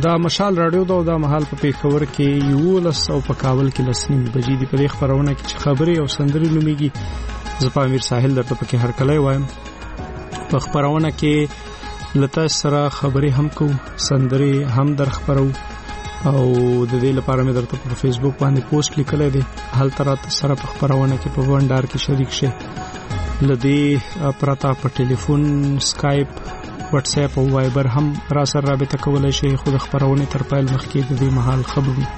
دا مشال رادیو دا مهال په پیښور کې 11 او په کابل کې 9 بجې دی. په خبرونه کې چې خبري او سندري نوميږي زه په امیر ساحل درته پکې هر کله وایم. په خبرونه کې لته سره خبري هم کو سندري هم در خبرو او د دې لپاره مې درته په فیسبوک باندې پوسټ لیکلې ده. حال تر سره په خبرونه کې په وندار کې شریک شه لدی پرتا په ټلیفون سکایپ واتس اپ او وایبر هم را سره رابطه کولای شي. خو د خبرونه تر پایل مخکې د دې محل خبرو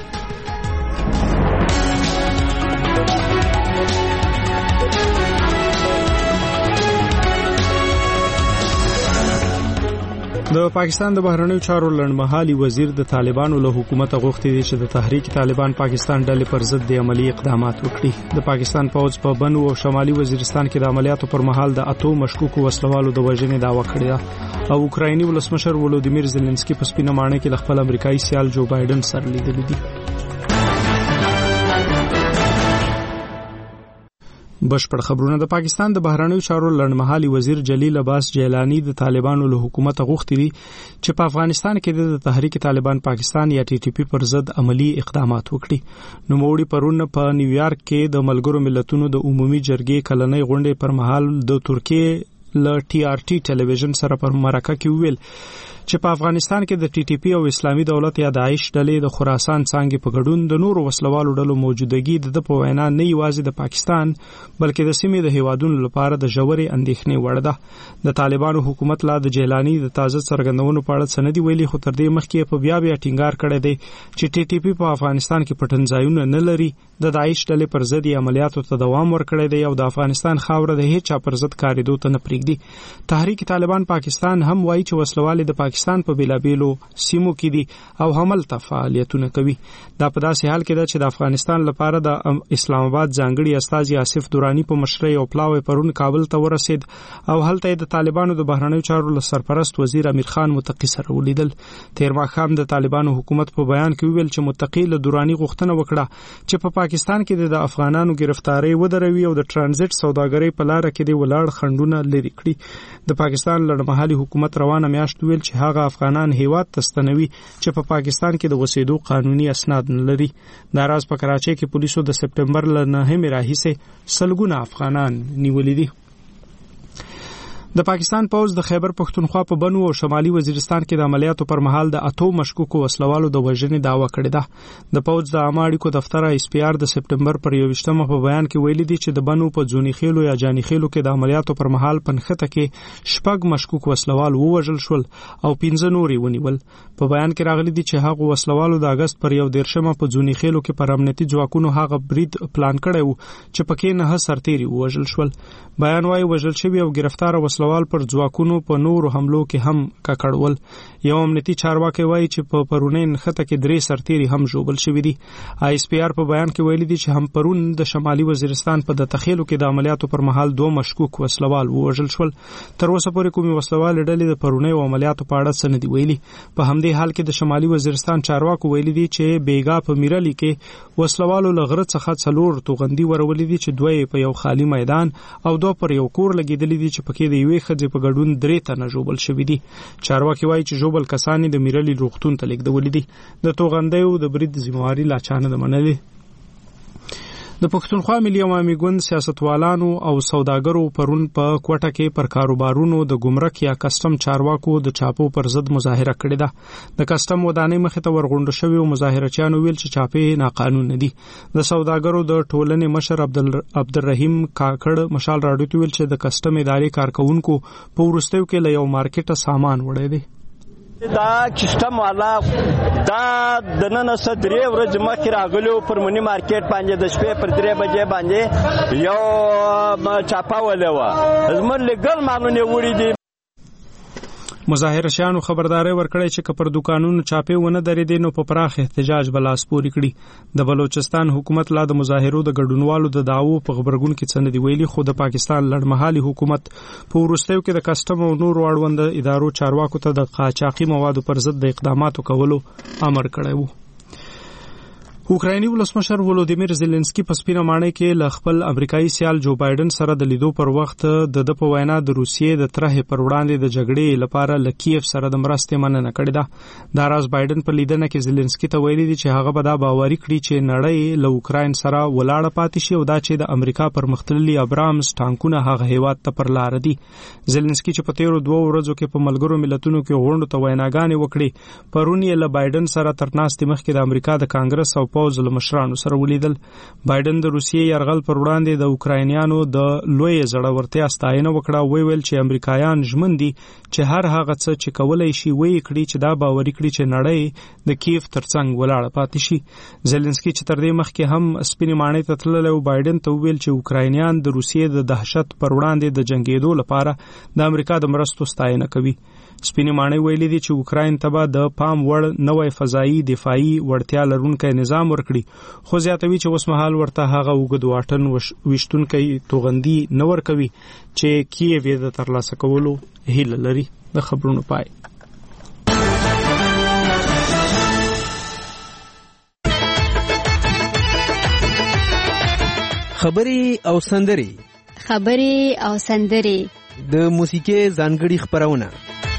د پاکستان د بهرنیو چارو لړمحالي وزیر د طالبانو له حکومت غوښتي دي چې د تحریک طالبان پاکستان ډلې پر ضد د عملی اقدامات وکړي. د پاکستان پوځ په بنو او شمالي وزیرستان کې د عملیاتو پر مهال د اتو مشکوکو وسلوالو د وژنې دعوا کړې ده او اوکرایني ولسمشر ولودیمیر زيلنسکي په سپینه ماڼۍ کې د خپل امریکایي سیال جو بایدن سره لیدل دي. بشپړ خبرونه. د پاکستان د بهرنیو چارو لړمحالي وزیر جلیل عباس جیلانی د طالبانو له حکومت غوښتي دي چې په افغانستان کې د تحریک طالبان پاکستان یا ټي ټي پی پر ضد عملی اقدامات وکړي. نو موړي پرونه په نیویارک کې د ملګرو ملتونو د عمومي جرګې کلنۍ غونډې پر مهال د ترکیه ل ټي آر ټي ټلویزیون سره پر مرکه کې ویل چې په افغانستان کې د ټي ټي پی او اسلامي دولت یا داعش ډلې د خراسان څنګه په ګډون د نورو وسلوالو ډلو موجودګي د په وینا نه یوازې د پاکستان بلکې د سیمې د هیوادونو لپاره د ژورې اندېښنې وړ ده. د طالبانو حکومت لا د جیلانی د تازه څرګندونو په اړه سندې ویلي خو تر دې مخکې په بیا ټینګار کړی دی چې ټي ټي پی په افغانستان کې پټنځایونه نه لري. د داعش ډلې پر ضد عملیاتو ته دوام ورکړی دی او د افغانستان خاوره د هیڅ چا پر ضد کاریدو ته نه پرېږدي. تحریک طالبان پاکستان هم وایي چې وسلوال د پاکستان په بیلابیلو سیمو کې دي او حمل ته فعالیتونه کوي. دا په داسې حال کې ده چې د افغانستان لپاره د اسلام آباد ځانګړي استازي آصف دورانی په مشرۍ او پلاوی پرون کابل ته ورسید او هلته د طالبانو د بهرنیو چارو سرپرست وزیر امیر خان متقی سره ولیدل. تیر ماښام د طالبانو حکومت په بیان کې ویل چې متقی له دورانی غوښتنه وکړه چې په پاکستان کې د افغانانو گرفتاری ودروي او د ترانزیت سوداګرۍ په لار کې د ولاړ خندونه لري کړي. د پاکستان لړمحالي حکومت روانه میاشت ویل چې هغه افغانان هیواد تستنوي چې په پاکستان کې د وسیدو قانوني اسناد نه لري. دا راز په کراچۍ کې پولیسو د سپټمبر ل 9 راهیسې سلګونه افغانان نیولې دي. د پاکستان پوځ د خیبر پښتونخوا په بنو او شمالي وزیرستان کې د عملیاتو پر مهال د اتو مشکوکو وسلوالو د وژنې دعوا کړې ده. د پوځ د عامه اړیکو دفتر اس پی آر د سپټمبر پر 21 په بیان کې ویلي دي چې د بنو په ځونی خېلو یا جانی خېلو کې د عملیاتو پر مهال پنخته کې شپږ مشکوک وسلوال ووژل شول او 15 نوري ونیول. په بیان کې راغلي دي چې هغه وسلوالو د اگست پر 1 په ځونی خېلو کې پر امنیتي ځواکونو هغه برید پلان کړی و چې پکې نه سرتيري وژل شول. بیان وايي وژل شوی او گرفتار وسلوال پر ځواکونو په نورو حملو کې هم ککړول. یو امنیتي چارواکي وايي چې په پرونین خطه کې 3 سرتيري هم جوړل شوی دي. اس پی آر په بیان کې ویلي دي چې هم پرون د شمالي وزیرستان په د تخیلو کې د عملیاتو پر مهال 2 مشکوک وسلوال وژل شول. تر اوسه پورې کومي وسلوال ډلې د پرونی عملیاتو په اړه څه نه دی ویلي. په همدې حال کې د شمالي وزیرستان چارواکو ویلي دي چې بیګا په میرالي کې وسلوالو لغره څخه 4 توغندي ورولې دي چې دوی په یو خالی میدان او دو پر یو کور لګیدلې دي چې پکې د یوې خځې په ګډون 3 تنه جوړل شوې دي. چارواکي وایي چې جوړل کسان د میرالي روغتون ته لیږدول دي. د توغندیو د برید ذمہواری لا چانه د منلې. د پښتونخوا ملي عوامي ګوند سیاستوالانو او سوداګرو پرون په کوټه کې پر کاروبارونو د ګمرک یا کسٹم چارواکو د چاپو پر ضد مظاهره کړې ده. د کسٹم ودانۍ مخې ته ورغونډ شوی او مظاهرچیانو ویل چې چاپې ناقانونه دي. د سوداګرو د ټولنې مشر عبدالرحیم کاکړ مشال راډیو ته ویل چې د کسٹم ادارې کارکونکو په ورستیو کې له یو مارکیټه سامان وړي دي. دا کسٹم والا دا د نن څه 3 ورځې مخکې راغلو پر منی مارکیټ باندې د شپې پر 3 بجې باندې یو چاپا ولوا زموږ لګل مانونه وړي دي. مظاهرشانو خبرداري ورکړی چې کپر دکانونو چاپې ونه درېدې نو په پراخ احتجاج بلاس پوري کړي. د بلوچستان حکومت لا د مظاهرو د ګډونوالو د دعوو په خبرګون کې څه نه دی ویلي خو د پاکستان لړمحالي حکومت په ورستیو کې د کسٹم او نورو اړوند ادارو چارواکو ته د قاچاقي موادو پر ضد د اقداماتو کولو امر کړی و. اوکرایني ولسمشر ولودیمیر زيلنسکي په سپینه ماڼۍ کې ل خپل امریکایي سیال جو بایدن سره د لیدو پر وخت د په وینا د روسیې د طرحې پر وړاندې د جګړې لپاره ل کیف سره د مرستې مننه کړې ده. دا راز بایدن په لیدنه کې زيلنسکي ته ویلي دي چې هغه به دا باوري کړي چې نړۍ له اوکراین سره ولاړه پاتې شي او دا چې د امریکا پر مختللي ابرامز ټانکونه هغه هیواد ته پر لار دي. زيلنسکي چې په تیرو 2 ورځو کې په ملګرو ملتونو کې غونډو ته ویناګانې وکړي پرون یې له بایدن سره ترناستې مخکې د امریکا د کانګرس او پوز له مشرانو سره ولیدل. بایدن د روسیې یرغل پر وړاندې د اوکراینیانو د لوی زړورتیا ستاینه وکړه. ویل چې امریکایان ژمن دي چې هر هغه څه چې کولای شي وایي کړي چې دا باوري کړي چې نړۍ د کیف ترڅنګ ولاړه پاتې شي. زيلنسکي چې تر دې مخکې هم سپینې ماڼۍ ته تللی او بایدن ته ویل چې اوکراینیان د روسیې د دهشت پر وړاندې د جنگیدو لپاره د امریکا د مرستو ستاینه کوي. سپینې ماڼۍ ویلي دي چې اوکراین ته به د پام وړ نوې فضایي دفاعي وړتیا لرونکی نظام ورکړي، خو زیاتوي چې اوسمهال ورته هغه اوږد واټن ویشتونکی توغندي نه ورکوي چې کیف یې د ترلاسه کولو هیله لري. د خبرونو پای. خبرې او سندري د موسیقي ځانګړي خبرونه،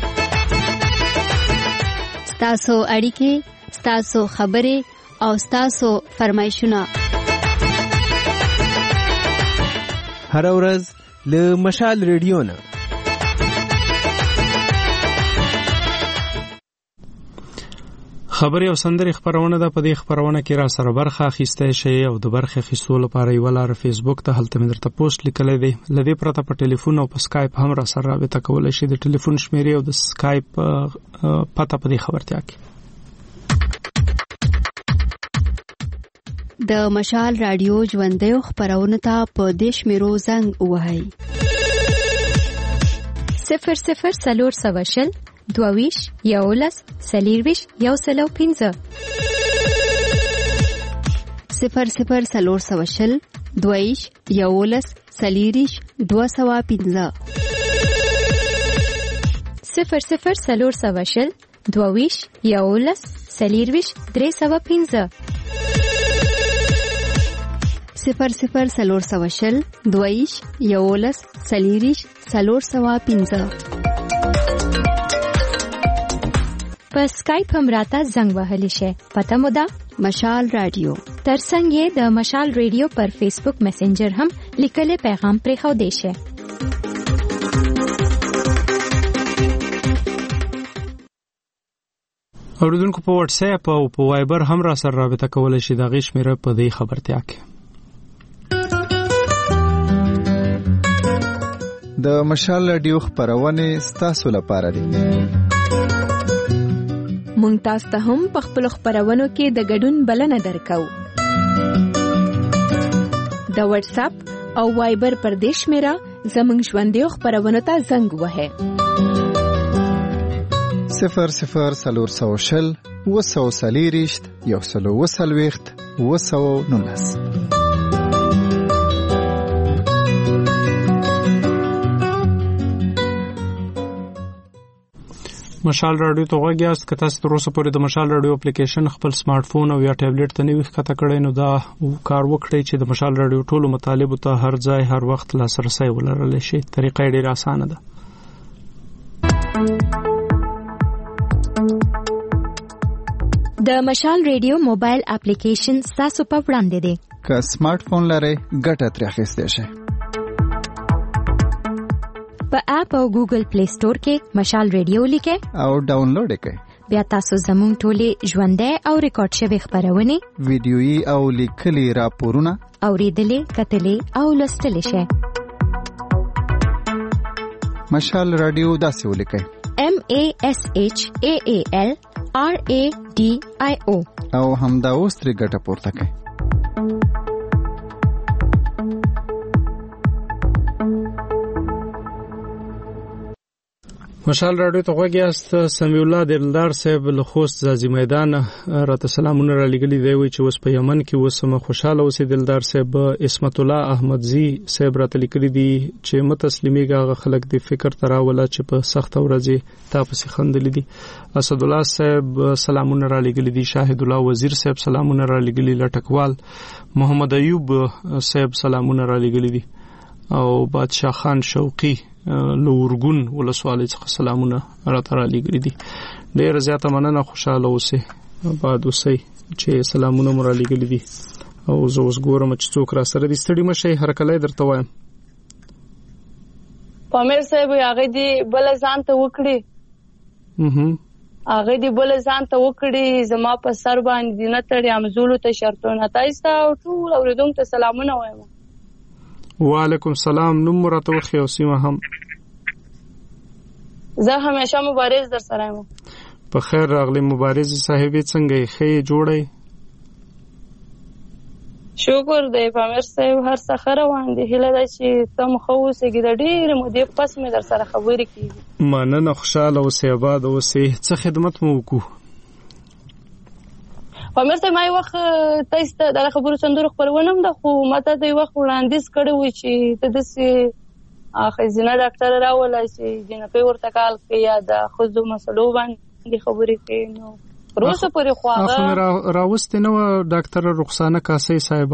ستاسو اړیکې، ستاسو خبرې او ستاسو فرمایشونه هر ورځ له مشال ریډیو نه. خبري او سندري خبرونه ده. په دې خبرونه کې را سره برخه اخیستای شي او د برخه اخیستلو لپاره یو لار فیسبوک ته هلته مې درته پوسټ لیکلې دی. لدې پرته په ټلیفون او په سکایپ هم را سره رابطه کولای شي. د ټلیفون شمیرې او د سکایپ پته په دې خبرتیا کې. د مشال رادیو ژوندۍ خبرونه ته په دې شمیرو زنګ ووهئ 00 22 11 40 105 00 420 22 11 40 205 00 420 22 11 40 305 00 420 22 11 40 305 په سکایپ هم راته زنګ وهلی شي. پته مو ده مشال رادیو. ترڅنګ یې د مشال ریډیو پر فیسبوک میسنجر هم لیکلي پیغام پرېښو دی شي. اوریدونکو په واتس اپ او په وایبر هم را سره رابطه کولای شي. د غیش میره په دې خبرتیا کې. د مشال رادیو خبرونه ستاسو لپاره دي. مونږ تاسو ته هم په خپل خبرونو کې د ګډون بلنه درکو. د واتس اپ او وایبر پر دیش میرا زمونږ ژوندۍ خبرونه ته زنګ وهه 00 420 120 مشال رادیو ته غواګیاست. که تاسو تر اوسه پورې د مشال رادیو اپلیکیشن خپل سمارټ فون او یا ټابلیټ ته نوی ښکته کړئ نو دا کار وکړئ چې د مشال رادیو ټولو مطالبو ته هر ځای هر وخت لاسرسی ولرلی شي. طریقه یې ډېره اسانه ده. د مشال رادیو موبایل اپلیکیشن تاسو په وړاندې دی. که سمارټ فون لرئ ګټه ترې اخیستی شئ. په اپ او ګوګل پلی سٹور کې مشال رادیو لیکئ او ډاونلوډ کړئ. بیا تاسو زموږ ټولې ژوندۍ او ریکارډ شوی خبرونه، ویډیويي او لیکلي راپورونه اوریدلې، کتلې او لوستلې شئ. مشال رادیو داسې ولیکئ MASHAALRADIO او همدا اوس ترې ګټه پورته کړئ. مشال رادیو ته غوږیاست. سمیع الله دلدار صاحب له خوست ځاځي میدان راته سلامونه را لګلي دی وی چې اوس په یمن کې اوسم خوشاله اوسې. دلدار صاحب اسمت الله احمدزي صاحب راته لیکلي دي چې متسلیمیږي هغه خلک د فکر تراوله چې په سخت ورځې تاسو خندلې دي. اسد الله صاحب سلامونه را لګلي دي. شاهد الله وزیر صاحب سلامونه را لګلي. لټکوال محمد ایوب صاحب سلامونه را لګلي دي او بادشاہ خان شوقي لورګون ولسوالۍ څخه سلامونه راته را لګري دي. ډېر زیاته مننه. خوشاله اوسئ، آباد اوسئ چې سلامونه مو را لګلي دي. او زه اوس ګورم چې څوک را سره دي. ستړي مشئ، هرکلی درته وایم. پامیر صاحب هغه دی بل ځان ته وکړي هغه دی بل ځان ته وکړي زما په سر باندې نه تړي امزولو ته شرطونه تایسته او ټول اوریدونکو ته سلامونه وایم. وعلیکم سلام. نوم راته وخی او سیمه هم. زه همیشه مبارز در سره یم. په خیر راغلی مبارز صاحبې، څنګه یې؟ ښه جوړی؟ شکر دی پامیر صاحب، هر څه ښه روان دي. هیله ده چې ته ښه اوسېږې. د ډېرې مودې پس مې در سره خبرې کېږي. مننه. خوشحاله اوسې، آباد اوسې. څه خدمت مو وکړو؟ پامیر صاحب ما یو وخت تاسو ته د خبرو سندرو خپرونه هم ده، خو ماته د یو وخت وړاندیز کړی و چې ته داسې ښځینه ډاکټره راوله چې جنکۍ ورته کال کوي یا د ښځو مسلو باندې خبرې کوي. نو وروسته پورې خو هغه راوستې نه وه ډاکټره رخسانه کاسۍ صاحبه؟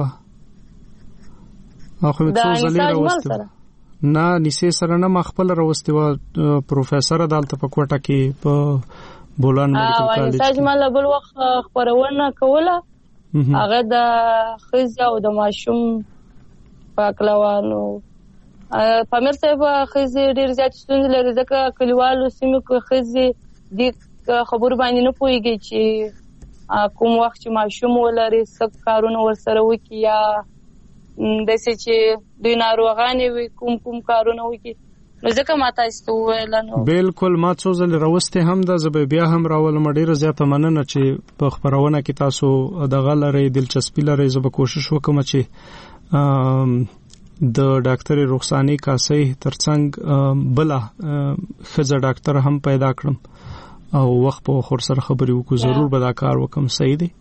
خو مې څو ځلې راوستې وه. نه نیسې سره نه، ما خپله راوستې وه. پروفیسره دلته په کوټه کې په بولان میډیکل کالج کې ساجمال بل وخت خبرونه کوله. هغه د ښځې او د ماشوم پاکلوانو پامیر صاحب ښځې ډېر زیات ستونزې لري، ځکه کلیوالو سیمو کې ښځې دې خبرو باندې نه پوهېږي چې کوم وخت چې ماشوم ولري څه کارونه ورسره وکړي یا داسې چې دوی ناروغانې وي کوم کارونه وکړي. نو ځکه ما تاسو ته وویل. نو بالکل ما څو ځلې راوستې هم ده، زه بیا هم راولم. ډېره زیاته مننه چې په خپرونه کې تاسو دغه لرئ، دلچسپي لرئ. زه به کوشش وکړم چې د ډاکټرې رخسانې کاسۍ ترڅنګ بله ښځه ډاکټره هم پیدا کړم او وخت په وخت ورسره خبرې وکړو. ضرور به دا کار وکړم. صحیح دی.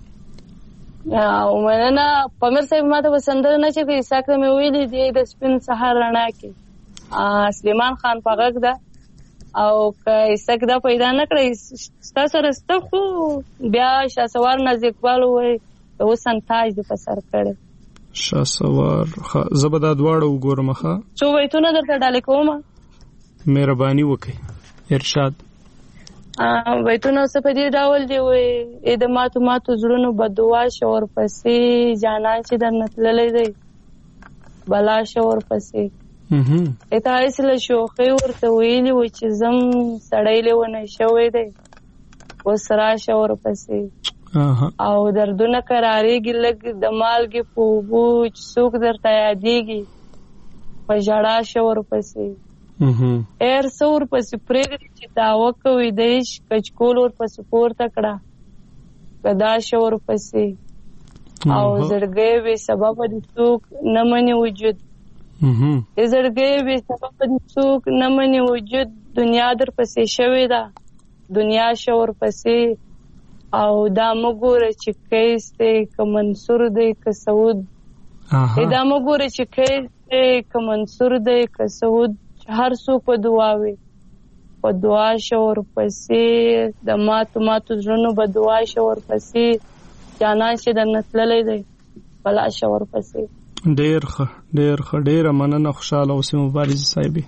مننه. پامیر صاحب ما ته به سندره نه چې په عیسا کې مې ویلي دی د سپین سهار رڼا کې سلیمان خان په غږ ده، او که عیسا کې دا پیدا نه کړی ستا سره سته، خو بیا شاسوار ناز اقبال وایي د حسن تاج دې په سر کړی. شاسوار زه به دا دواړه وګورم. ښه څو بیتونه درته ډالې کوم. مهرباني وکړئ. ارشاد. بیتونه څه په دې ډول دی وایي: ای د ماتو ماتو زړونو بددعا شه ورپسې، جانان چې درنه تللی دی بلا شه ورپسې. اتایس له شوخۍ ورته ویلي و چې زم سړی لیونی شوی دی اوس راشه ورپسې. او دردونه قراریږي لږ د مالګې په اوبو چې څوک درته یادېږي په ژړا شه ورپسې. هر څه ورپسې پرېږدي چې دعوه کوي د عشق کچکول ورپسې پورته کړه ګدا شه ورپسې. او زړګی بې سببه د څوک نه مني وجود، زړګی بې سببه د څوک نه مني وجود. دنیا در پسې شوې ده دنیا شه ورپسې. او دا مه ګوره چې کیس دی که منصور دی که سعود. دا مه ګوره چې کیس دی که منصور دی که سعود. هر څوک په دعا وي په دعا شه ورپسې. د ماتو ماتو زړونو به دعا شه ورپسې. جانان چې درنه تللی دی بلا شه ورپسې. ډېر ښه ډېر ښه. ډېره مننه. خوشحاله اوسې مبارزې صاحبې.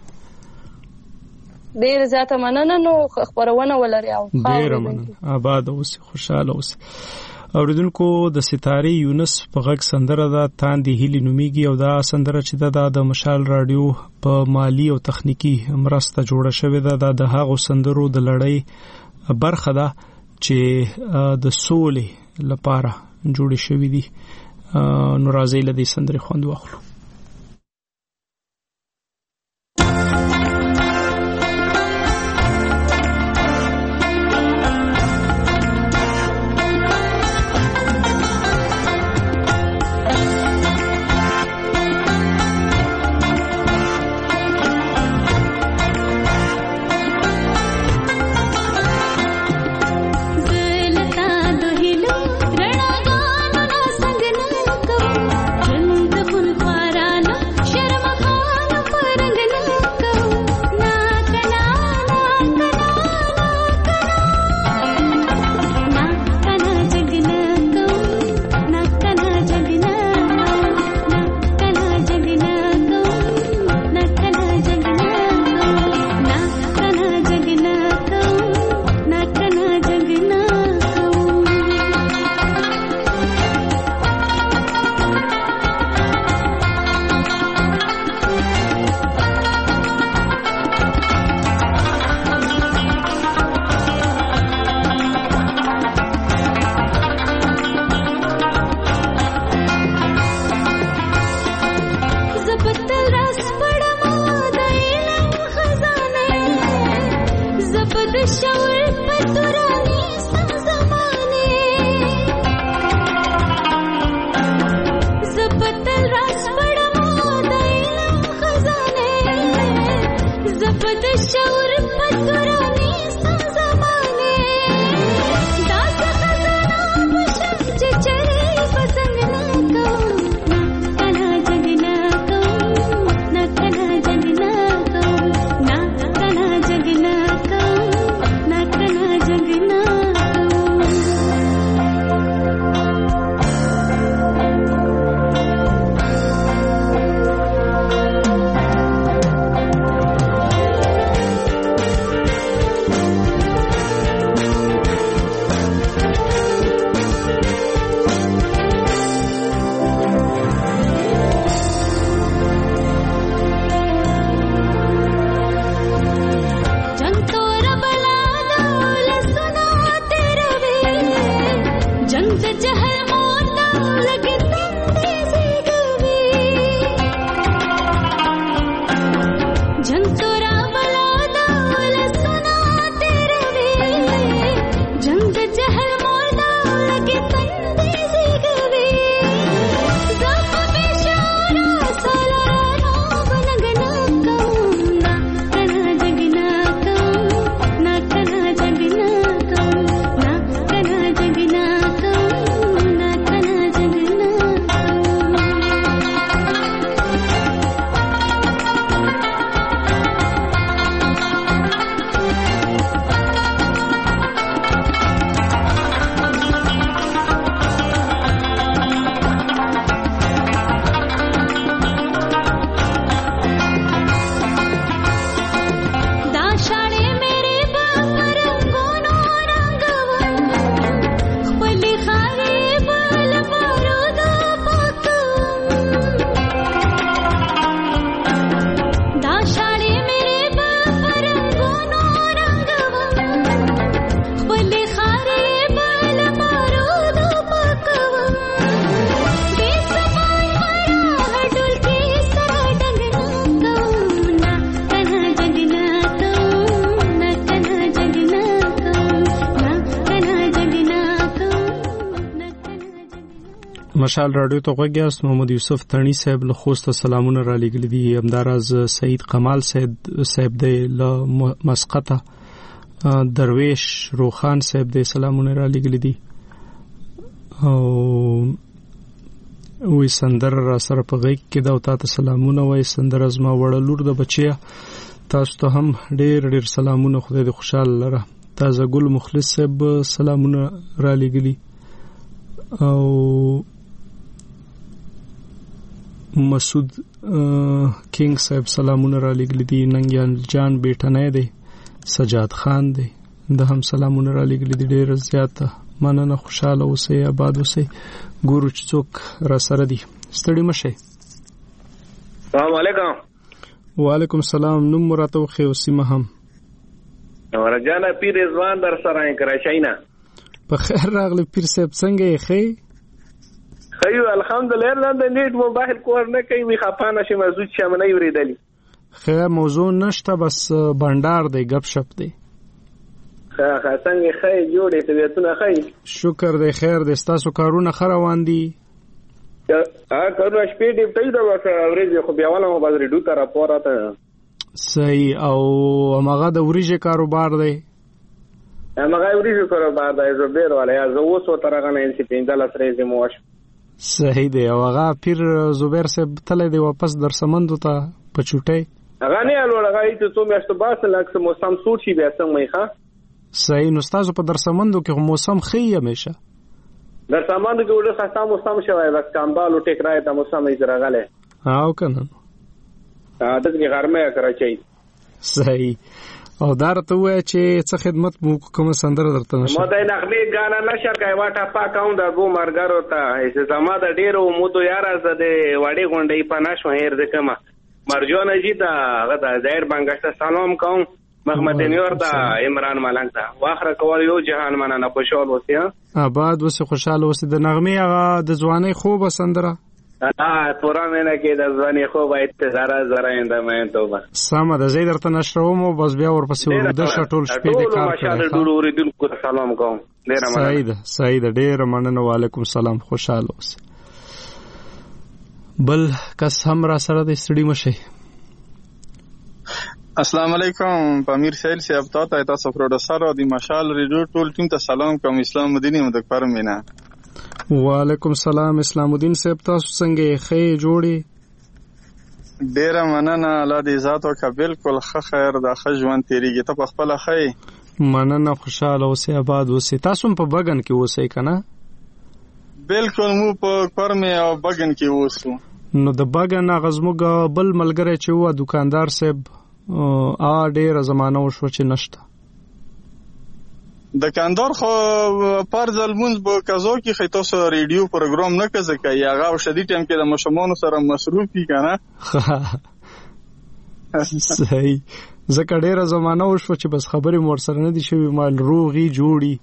ډېره زیاته مننه. نو خپرونه ولري او ډېره مننه. آباد اوسې، خوشحاله اوسې. اوریدونکو د ستارې یونس په غږ سندره ده تاندې هیلې نومیږي او دا سندره چې ده د مشال رادیو په مالی او تخنیکی مرسته جوړه شوې ده. دا د هغو سندرو د لړۍ برخه ده چې د سولې لپاره جوړې شوې دي. نو راځي له دې سندرې خوند واخلو. مشال رادیو ته غوږیاست. محمد یوسف تڼي صاحب له خوست سلامونه را لګل دي. همداراز سعید کمال صاحب د مسقطه درویش روخان صاحب د سلامونه را لګل دي او وی سندر را سره په غیږ کې دا ته سلامونه وای. سندر از ما وړه لور د بچیا تاسو ته هم ډېر سلامونه. خدای دې خوشاله لره. تازه ګل مخلص صاحب سلامونه را لګلی او مسعود کینګ صاحب سلامونه را لګلی دي. ننګیان جان بیٹنه دی، سجاد خان دی، د هم سلامونه را لګلی دي. ډېر زیات مننه. خوشاله اوسئ، آباد اوسئ. ګورو چې څوک را سره دي. ستړي مشئ. السلام علیکم. وعلیکم السلام. نوم مراته خو او سیمه هم ورجانه پیر رضوان در سره کراچۍ نه. په خیر راغلی پیر صاحب، څنګه یې؟ خیو الحمدلله. نن د نیټ موبایل کور نه کوي، می خپانه شي موضوع چې مې نه وریدلی. خیر موضوع نشته، بس بندر دی، غب شپ دی. څنګه خیر جوړې ته ویتونه خیر. شکر دی، خیر دی. تاسو کارونه خروان دي؟ کارونه شپې دی ته دا ورځې خو بیا ولهم بازار ډو تر راپورته. صحیح. او هغه د وريجه کاروبار دی؟ هغه وريجه کاروبار دی. زه بیر ولا یا زه اوس ترغه نه انسی پیندل سره زمو واش. صحیح دی. او هغه پیر زبیر صاحب تل دی واپس در سمندو ته په چوټي. هغه نه الوړه ته تو میاشت باس لکه موسم سوچي بیا څنګه ښه. صحیح. نو تاسو په در سمندو کې موسم خي همیشه در سمندو کې وړه خاصه موسم شوی، بس کامبال او ټیکرای ته موسم یې درغله. او کنه دغه غرمه کراچۍ. صحیح. او دارته وای چې څه خدمت مو کوم سندره درته نشه. ما د نغمه غانا نشه کوي واټه پاکاوند د مرګرو ته چې زما د ډیرو مودو یار از د وړي غونډې پناش مهیر د کما مرجو نجی دا غدا ظاهر بنگشت سلام کوم. محمد نور دا عمران ملنګ دا واخره کول یو جهان مننه خوشاله اوسه. آباد وسه خوشاله اوسه. د نغمه هغه د ځواني خوب سندره تورا مینه کې د ځواني خوب ایت زرا انده مې توبه سم د زیدر ته نشروم او بس بیا ورپسې ورده شټول شپې د کار ماشاءالله ډور اوریدونکو سلام کوم. ډیر مننه. سعید ډیر مننه. وعلیکم السلام. خوشاله اوسه. بل کس هم را سره د استډی مشه. السلام علیکم پامیر سیل صاحب تاسو پروډوسر او د مشال ریډیو ټول ټیم ته سلام کوم. اسلام الدین مدکر مینا. وعلیکم السلام اسلام الدین صاحب تاسو څنګه خې جوړي؟ ډیره مننه الله دې ذات او کا بالکل خیر د خجوان تیریږي ته په خپل خې مننه خوشاله اوسې آباد اوسې. تاسو په بغن کې اوسې کنه؟ بالکل مو په کرمه او بغن کې اوسو. نو د بغن غزموګ بل ملګری چې و دکاندار صاحب ډیره زمانه وشو چې نشته. دکاندار خو پر ځلمونز به کزو کې خې تاسو ریډیو پروګرام نه کزه کوي هغه شدید ټیم کې د مشمونو سره مصروفي کنه. صحیح زکه ډیره زمانه وشو چې بس خبرې مور سره نه دي شوی مال روغي جوړي.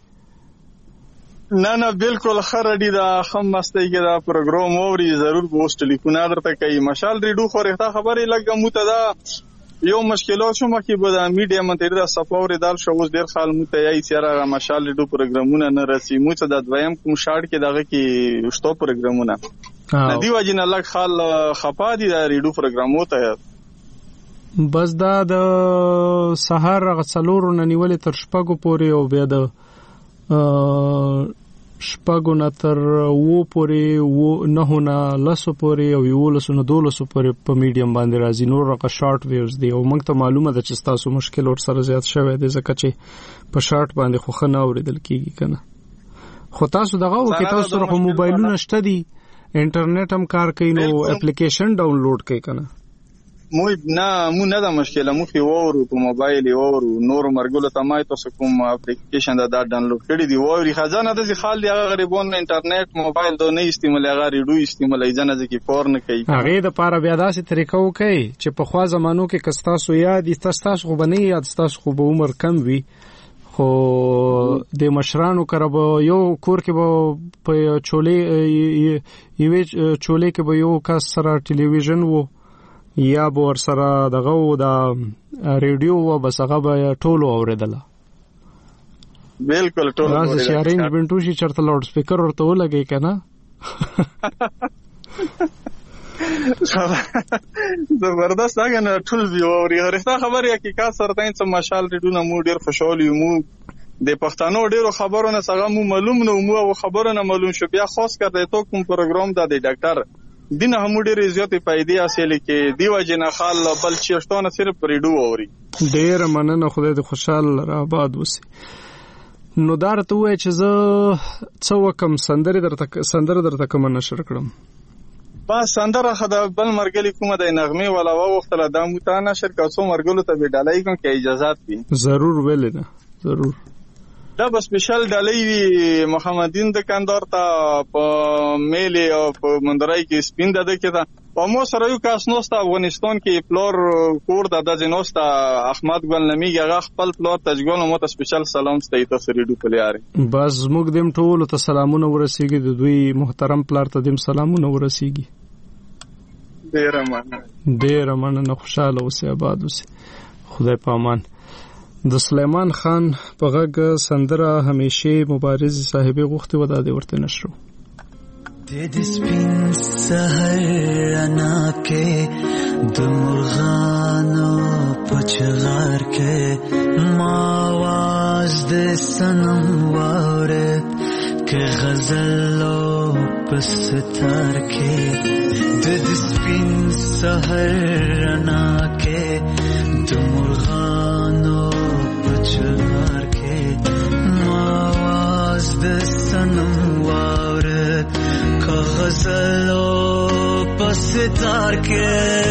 نه بالکل خردي دا خم مستی کې دا پروګرام اوري ضرور به اوس ټلیفون درته کوي. مشال ریډیو خو رښتا خبرې لګه متدا یو مشکلات شو مکه به د میډیا منتر د سپاور دال شو اوس ډیر خال متایي سره مشال ریډیو پروګرامونه نه رسي مو ته د دویم کوم شاړ کې دغه کې شتو پروګرامونه ندی واجن الله خال خپا دي د ریډیو پروګرامو ته بس دا د سحر غسلور نه نیولې تر شپږو پورې او بیا د شپږو نه تر وو پورې وو نه نه لسو پورې او یو لسو نه دولسو پورې په میډیم باندې راځي. نور رقه شارټ ویوز دی او موږ ته معلومه ده چې تاسو مشکل ور سره زیات شوی دی ځکه چې په شارټ باندې خو خنه اوریدل کیږي کنه. خو تاسو دغه وکي تاسو سره موبایلونه شته دي انټرنیټ هم کار کوي نو اپلیکیشن ډاونلوډ کوي کنه. مو نه دا مشکله مو په وورو په موبایل وورو نور مرګله تمای تاسو کوم اپلیکیشن دا ډاونلوډ کړی دی ووري خزانه د خال دی هغه غریبون انټرنیټ موبایل دو نه استعمال هغه ریډیو استعمال ایجنه ځکه فور نه کوي. هغه د پاره بیا داسې طریقو کوي چې په خوا زمانو کې کستاسو یاد تاسو خو بنې یاد تاسو خو به عمر کم وي خو د مشرانو کرب یو کور کې به په چولې کې به یو کس سره ټلویزیون وو یا به ور سره دغه و د ریډیو و بس هغه به ټولو اوریدله. بالکل ټولو راځي چې ارینجمنټ وشي چرته لاوډ سپیکر ورته ولګي کنه. زبردست هغه نه ټول وی اوري رښتا خبره حقیقت سره تاسو څه مشال ریډیو مو ډیر خوشاله یو مو د پښتنو ډیرو خبرونه څنګه مو معلوم نو مو خبرونه معلوم شو بیا خاص کر ته کوم پروګرام د ډاکټر دین هم ډېر زیاتې فائدې حاصل کې دیو جن خال بل چشتونه صرف ریډیو اوري. ډېر مننه خدای دې خوشاله را آباد وسی. نو دارته وای چې زه څو کم سندره درته کوم نشر کړم. با سندره خدا بل مرګلی کومه د نغمه ولا وختله د متانه شرکت سو مرګلو ته به ډالای کوم کې اجازهات وي ضرور ولې نه ضرور دا به سپیشل ډالۍ وي محمدین دکاندار ته په میل او په مندرای کې سپین ده کې دا په مو سره یو کس نوسته افغانستان کې پلور کور د دځنوسته احمد ګل نمیږي هغه خپل پلور تجګل مو ته سپیشل سلام ستې ته ریډیو پلیاري بس موږ دیم ټول ته سلامونه ورسیږي د دوی محترم پلار ته دیم سلامونه ورسیږي. ډیر مننه خوشاله اوسې آباد اوسې خدای پامان. د سلیمان خان په غږ سندره همیشه مبارز صاحب غوښتي ودا دی ورته نشرو. د دې سپین سحر انا کې د مرغانو پچغار کې ما आवाज د سنم واره کې غزل پس تار کې د دې سپین سحر انا کې د مرغانو چار کے آواز د سنم وارد کا غزلو پس تار کے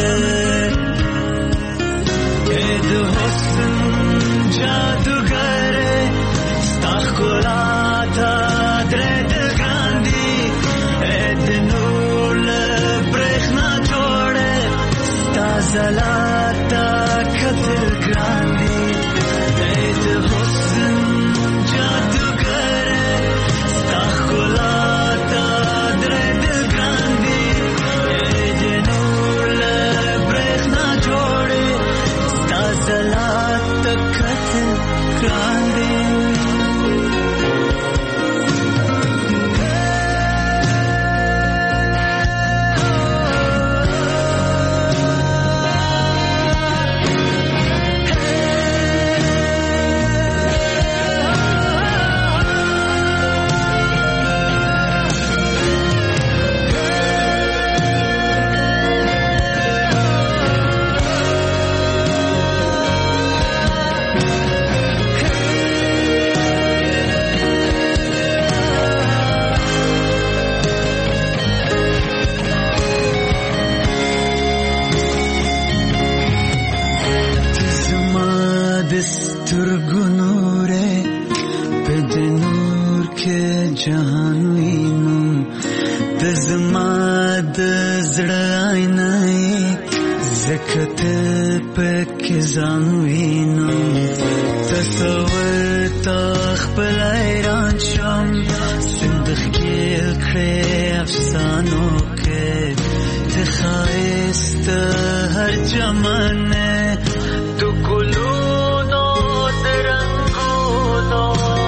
اید حسن جادوگر استخلاتا درد گاندی اید نور برخنا جوڑے ستازلاتا قتل گراندی زړه آینه زکه ته پکې ځان وینم تصور تا خپل حیران شم صندوق کې کړې افسانو کې ته ښایست هر جمانه تو ګلونو د رنګونو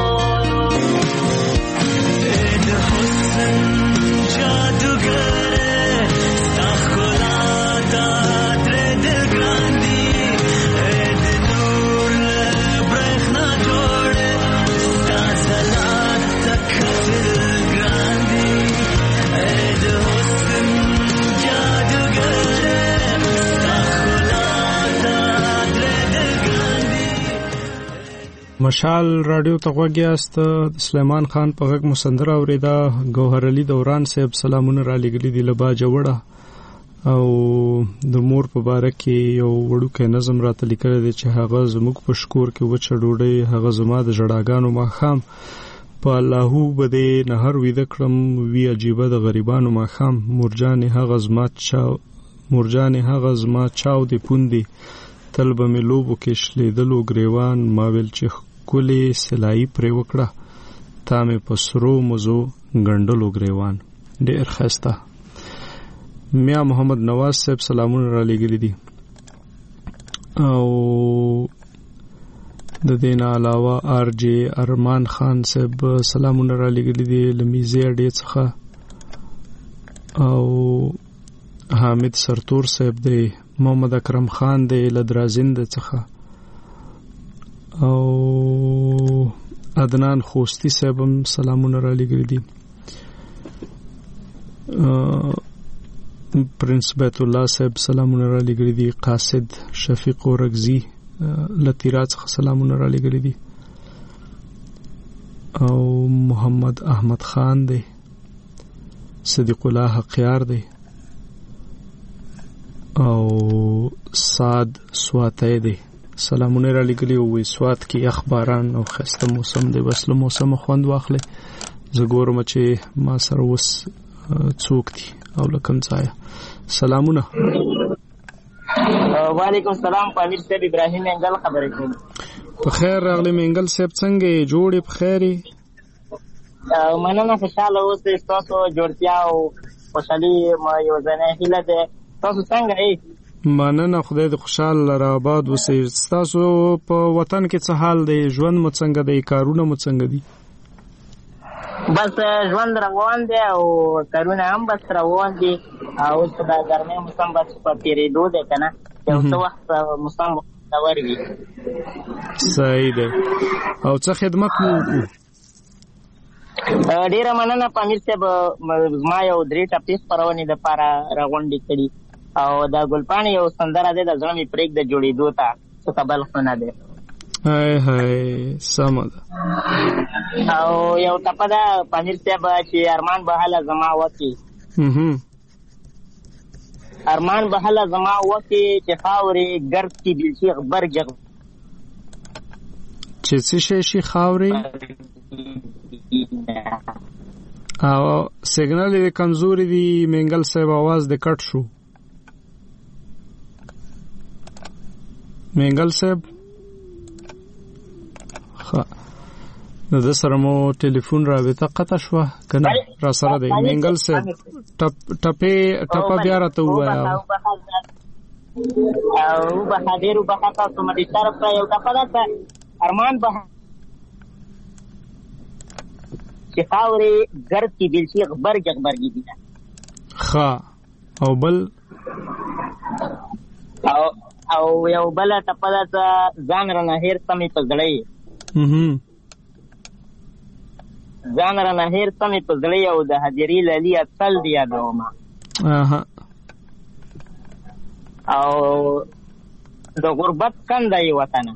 د حسن جادوګر ستا ښکلا دا درې دل ګران دي د نور له برېښنا جوړې ستا ځلات ته کتل ګران دي د حسن جادوګر ستا ښکلا دا درې دل ګران دي. مشال رادیو ته غوږ یاست. د سلیمان خان په غږ مسندره اوریدا. ګوهر علي دوران صاحب سلامونه را لګلي دي لبا جوړه او د مور په باره کې یو وړوکی نظم راته لیکلی دی چې هغه زموږ په شکور کې وچه ډوډۍ هغه زما د ژړاګانو ماښام په اللهو به دې نهر ویده کړم وی عجیبه د غریبانو ماښام مرجانې هغه زما چاو دې پوندې تل به مې لوبو کې شلیدلو ګریوان ما ویل چې ښکلې سلایي پرې وکړه تا مې په سرو مزو ګنډلو ګریوان. ډېر ښایسته. میا محمد نواز صاحب سلامونه را لېږلي دي او د دې نه علاوه آر جی ارمان خان صاحب سلامونه را لېږلي دي له میزې اډې څخه او حامد سرتور صاحب دی محمد اکرم خان دی له درازند څخه او عدنان خوستی صاحب هم سلامونه را لېږلي دي. پرنس بیت الله صاحب سلامونه را لېږلي دي. قاصد شفیق اورکزي له تیرا څخه سلامونه را لېږلي دي او محمد احمد خان دی. صدیق الله حقیار دی او سعد سواتی دی سلامونه را لېږلي او وی سوات کې یخ باران او ښایسته موسم دی. بس له موسمه خوند واخلئ. زه ګورم چې ما سره اوس څوک دي او له کوم ځایه. سلامونه. وعلیکم السلام. پامیر صاحب ابراهیم منګل خبرې کوم. په خیر راغلی منګل صاحب. څنګه یې؟ جوړې په خیر یې؟ مننه. خوشحاله اوسئ. ستاسو جوړتیا او خوشحالي یو ځاني هیله ده. تاسو څنګه یې؟ مننه. خدای دې خوشحاله لره آباد اوسئ. ستاسو په وطن کې څه حال دی؟ ژوند مو څنګه دی؟ کارونه مو څنګه دي؟ بس ژوند روان دی او کارونه هم بس روان دي او اوس د ګرمۍ موسم بس په تېرېدو دی که نه یو څه وخت موسم ګټور وي. صحیح دی. او څه خدمت مو وکړو؟ ډېره مننه پامیر صاحب. زما یو 3 ټپې خپرونې دپاره راغونډې کړي او د ګلپاڼې یو سندره دی د زړه مې پرېږده جوړېدو ته څه کبل خونه دی. هاي سمه ده. او یو ټپه ده پامیر صاحب چې ارمان به هله زما وکړي ارمان به هله زما وکړي چې خاورې ګرد کې بلشي غبرګ چې څه شي خاورې او سیګنال یې کمزوري دی. منګل صاحب आवाज د کټ شو. منګل صاحب د سره مو ټلیفون رابطه قطع شوه کنه را سره دی. منګل صاحب ټپه بیا راته ووایه. او بهادر وبخښه کومه دې طرف را یو ټپه ده ارمان به چې خاورې ګرد کې بلشي غبرګې دي. ښه. او بل او یو بله ټپه ده ځان رانه هېر سمې په زړه یې ځان رانه هېر سمې په زړه او د هدیرې لالي اتل دې یادومه او د غربت کنده یې وطنه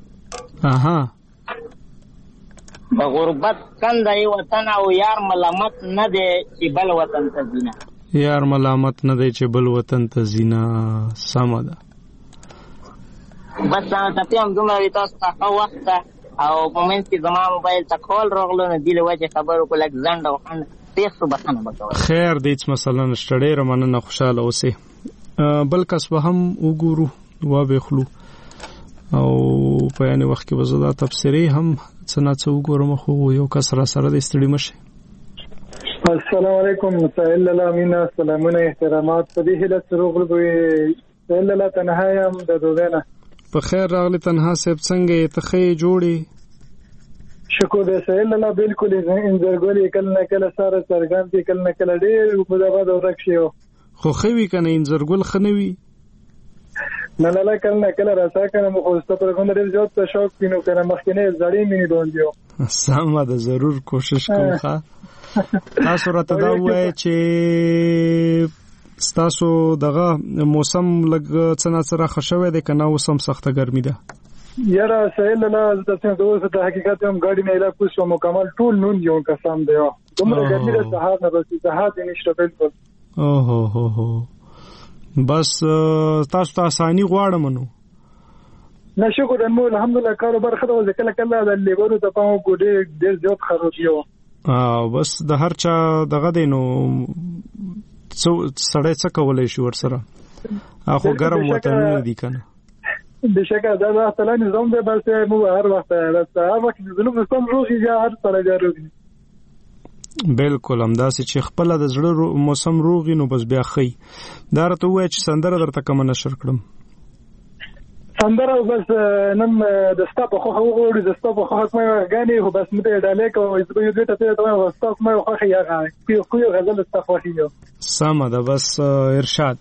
د غربت کنده یې وطن او یار ملامت نه دی چې بل وطن ته ځینه. یار ملامت نه دی چې بل وطن ته ځینه. سمه ده. بس ټپې هم دومره وي. تاسو ته ښه وخت او په منځ کې زما موبایل ته کال راغلو نو دې له وجې خبرو کو لږ ځنډ او خنډ ډېر څه بخښنه به کوله. خیر دی، هېڅ مسله نشته. ډېره مننه، خوشحاله اوسئ. بل کس به هم وګورو، وبخلو او په یعنې وخت کې به زه دا تبصرې هم څه نه څه وګورم. خو یو کس را سره دی، ستړي مه شئ. السلام علیکم. سهیل لالا مینا، سلامونه، احترامات. په دې هیله چې روغ لږ سهیل لالا تنها یم د دوبۍ نه. په خیر راغلی تنها صاحب، څنګه یې؟ ته ښه یې، جوړ یې؟ شکر دی سهیل لالا. بلکل انځرګل یې کله نه کله ساره څرګند دی، کله نه کله ډېر مداباد ورک شي. خو ښه وي که نه انځرګل ښه نه وي؟ نه لالا کله نه کله راسا کنه مو خو ستا پر غونډه ډېر زیات ته شوق وینو که نه مخکینۍ زړې مینې باندې یو. سمه ده، ضرور کوشش کوم. ښه تاسو راته دا ووایئ چې ستاسو دغه موسم لږ څه نه څه راښه شوی دی که نه اوس هم سخته ګرمي ده؟ یاره سهیل لالا زه څنګه اوس د حقیقت هم ګاډي نه علاج کوم مکمل ټول نون یو قسم دی. دومره ګرمي ده سهار نه بس سهار یې نشته بالکل. اوه بس تاسو ته اساني غواړم نو. نه شکر مو الحمدلله کاروبار ښه ده. کله کله د لیبرو ته پام کو ډېر زیات خراب یو. بس د هر چا دغه دی نو سړی څه کولی شي ورسره. خو ګرم وطنونه دي که نه؟ بېشکه دا د تعالی نظام دی. بس مو هر وخت د ظلم نظام روغي یا هر سړی بیا روغي. بالکل همداسې چې خپله د زړه موسم روغي نو بس بیا ښه. دا راته ووایه چې سندره درته کومه نشر کړم؟ سندره بس نن د ستا په خوښه وغواړي، د ستا په خوښه کومه غانې خو بس مته ډالۍ کوم زه به یو دوی ته ته وایم ستا کومه خوښه یا کوم غزل ستا خوښي یو. سمه ده، بس ارشاد.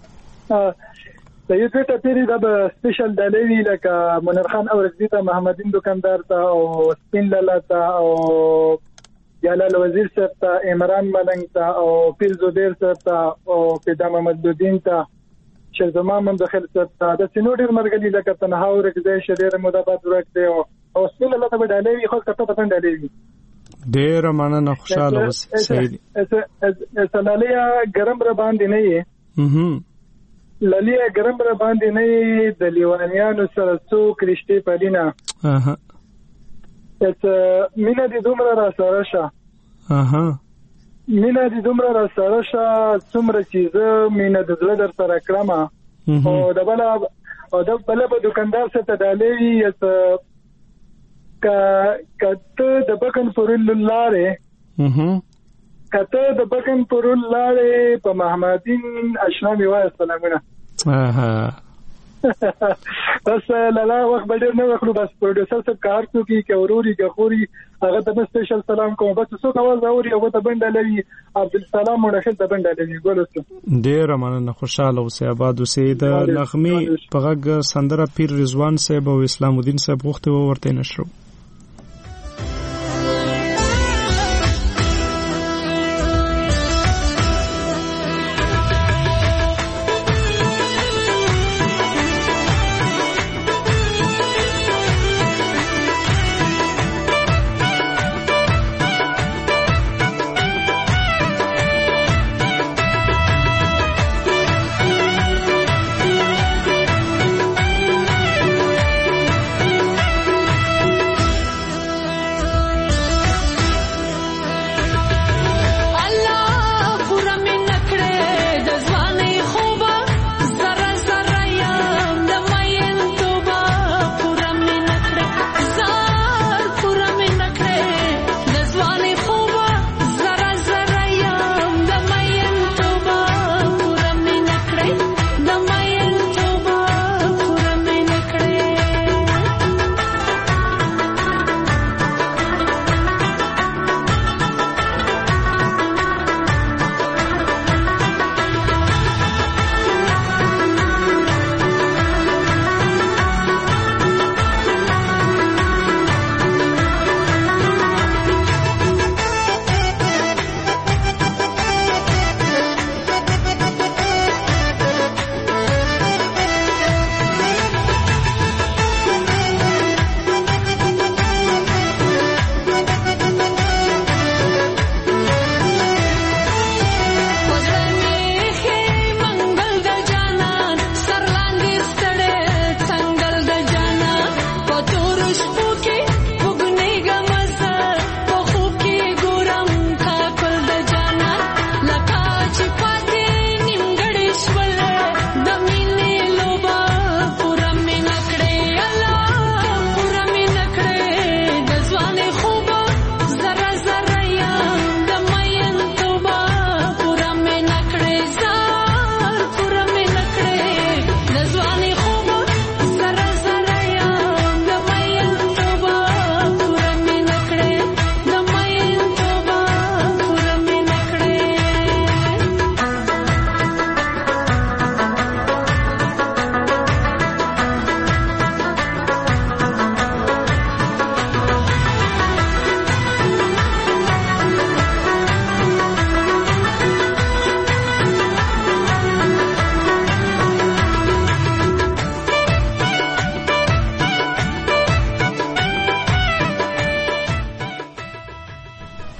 د یو دوی ته تیری دا به سپیشل ډالۍ وي لکه منیر خان اورزي ته، محمدین دکاندار ته او سپین لالا ته او جلال وزیر صاحب ته، عمران ملنګ ته او پیر زبیر صاحب ته او پیدا محمد الدین ته، شیخ زمان مندخل صاحب ته، د سینو ډېر مرګلي لکه تنها ورک دی، شډېر مدابات ورک دی او سپین لالا ته به ډالۍ وي. خو کته پتن ډالۍ وي. ډېره مننه، خوشحاله اوسئ. صحیح دی. لالیا ګرم را باندې نه یې، لالیا ګرم را باندې نه یې، د لیوانیانو سره څوک رښتې پلینه. مینه دې دومره را سره شه، مینه دې دومره را سره شه، څومره چې زه مینه د زړه در سره کړم. او د بله به دکاندار سره ته ډالۍ وي که ته د بکن پرون لارې، که ته د بکن پرون لارې په محمدین اشنا مې وایه سلامونه. بس لالا وخت به ډېر نه وخلو. بس پروډیوسر صاحب که هر څوک یې که وروري که خوري هغه ته به سپیشل سلام کوم. بس څوک اواز اوري هغه ته بنډه لوي. عبدالسلام مونخیل ته بنډه لوي. ګل اوسه ډېره مننه، خوشحاله اوسئ، آباد اوسئ. د نغمې په غږ سندره پیر رضوان صاحب او اسلام الدین صاحب غوښتې وه ورته نشرو.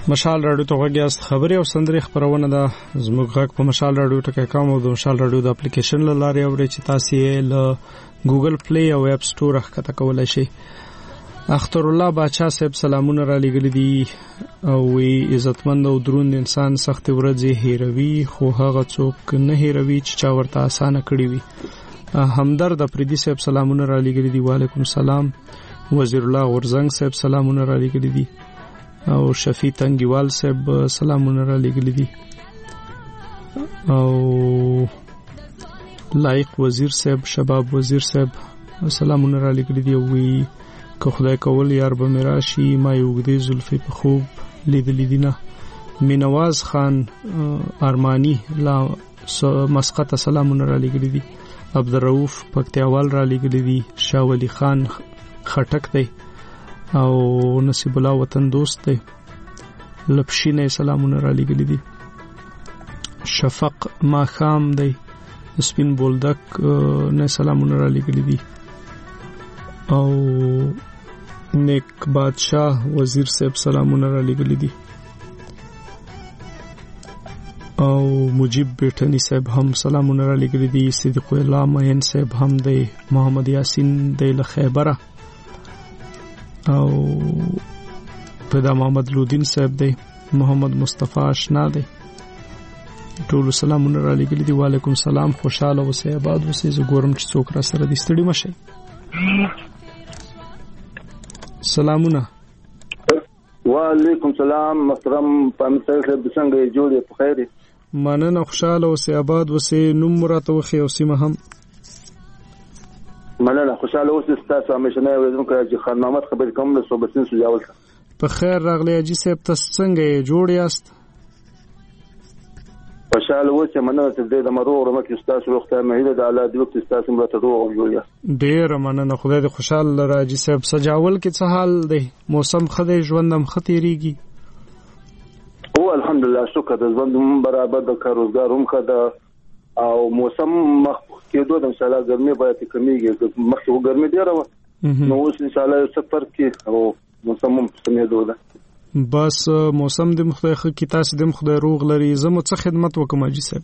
مشال رادیو ته غوږیاست. خبري او سندري خبرونه ده زموږ غږ په مشال رادیو ټکی کام او د مشال رادیو د اپلیکیشن لاره اوري چې تاسو یې له ګوګل پلی او اپ سٹور ښکته کولای شئ. اختر الله باچا صاحب سلامونه را لګل دي او وی عزتمند او دروند انسان سخت ورځې هیروي خو هغه څوک نه هیروي چې چا ورته اسانه کړی وي. همدرد افریدي صاحب سلامونه را لګل دي. وعلیکم سلام. وزیر الله ورزنګ صاحب سلامونه را لګل دي او شفیع تنگیوال صاحب سلامونه را لګل دي او لایق وزیر صاحب شباب وزیر صاحب سلامونه را لګل دي. وی که خدای کول یار به مراشي ما یو غدي زلفي په خوب لیدلې دینه. مینواز خان ارمانی لا مسقط سلامونه را لګل دي. عبدالرؤف پکتیاوال را لګل دي. شاه ولی خان خټک دی او نصیب الله وطن دوست دی. لپشینه سلامونه را لګل دي. شفق ما خام دی. سپین بولدک نه سلامونه را لګل دي او نیک بادشاہ وزیر صاحب سلامونه را لګل دي او مجیب بیٹنی صاحب هم سلامونه را لګل دي. صدیق الله مین صاحب هم دی. محمد یاسین دی له خیبره او پیدا محمد لودین صاحب دی. محمد مصطفی آشنا دی. ټول سلامونه را لګل دي. وعلیکم سلام. خوشاله اوسئ آباد اوسئ. زه ګورم چې څوک را سره دي. ستړي مشئ. سلامونه. وعلیکم سلام محترم پامیر صاحب څنګه جوړې په خیر؟ مننه. خوشاله اوسئ آباد اوسئ. نوم راته وخی او سیمه هم. مننه. خوشاله اوسئ. تاسو همیشه نه ورځم چې خان محمد خبرې کوم له صوبتین سجاول. په خیر راغلی اجي صاحب. تاسو څنګه جوړ یاست؟ خوشاله اوسئ. مننه چې د مرو ورمکه تاسو وخته مهیله د اعلی د وخت تاسو مرته روغ جوړ یاست. ډیر مننه. خدای دې خوشاله راځي صاحب. سجاول کې څه حال دی؟ موسم خدای ژوندم خطرېږي او الحمدلله شکر د ژوند برابر د کاروبار هم خدا او موسم مخ کېدو د ان شاء الله ګرمي باید کمیږي. مخکې ګرمي ډیره و نو اوس ان شاء الله سفر کې او موسم هم سمېدو ده. بس موسم د مخدای خو کې تاسو د مخدای روغ لري. زموږ څه خدمت وکم اجي صاحب؟